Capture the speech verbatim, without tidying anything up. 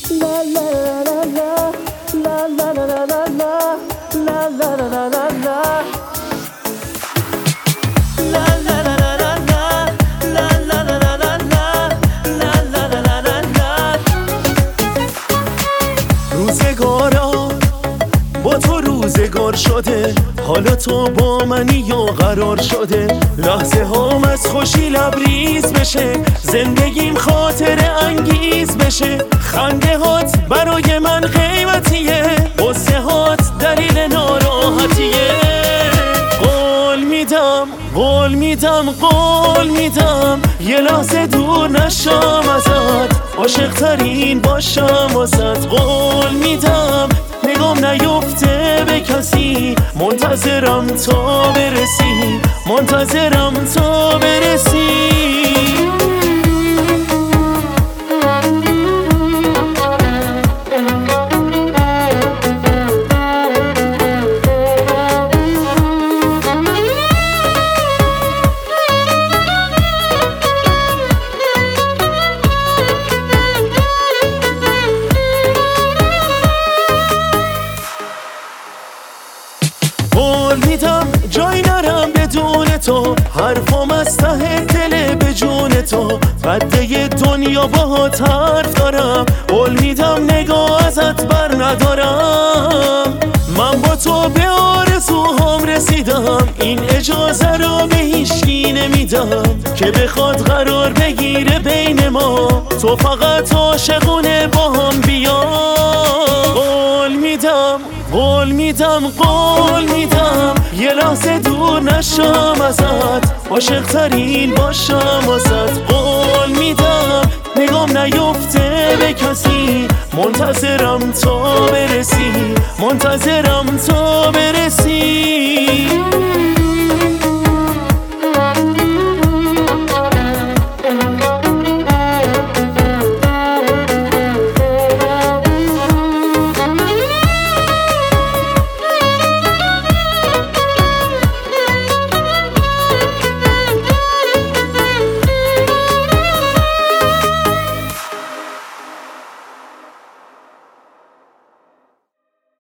روزگارا با تو روزگار شده، حالا تو با منی و قرار شده. لحظه هام از خوشی لبریز بشه، زندگیم خاطر انگیز بشه. خنده هات برای من قیمتیه، غصه هات دلیل ناراحتیه. قول میدم قول میدم قول میدم یه لحظه دور نشم ازت، عاشق ترین باشم واسد. قول میدم نگام نیفته به کسی، منتظرم تا برسی، منتظرم تا برسی. قول میدم جای نرم بدون تو، حرفم از ته دل به جون تو. قده دنیا باهات حرف دارم، قول میدم نگاه ازت بر ندارم. من با تو به آرزوهام رسیدم، این اجازه رو به هیچکی نمیدم که بخواد قرار بگیره بین ما. تو فقط عاشقونه با هم بیا. قول میدم قول میدم قول میدم یه لحظه دور نشم ازت، عاشق ترین باشم واسد. قول میدم نگام نیفته به کسی، منتظرم تا برسی، منتظرم تا برسی.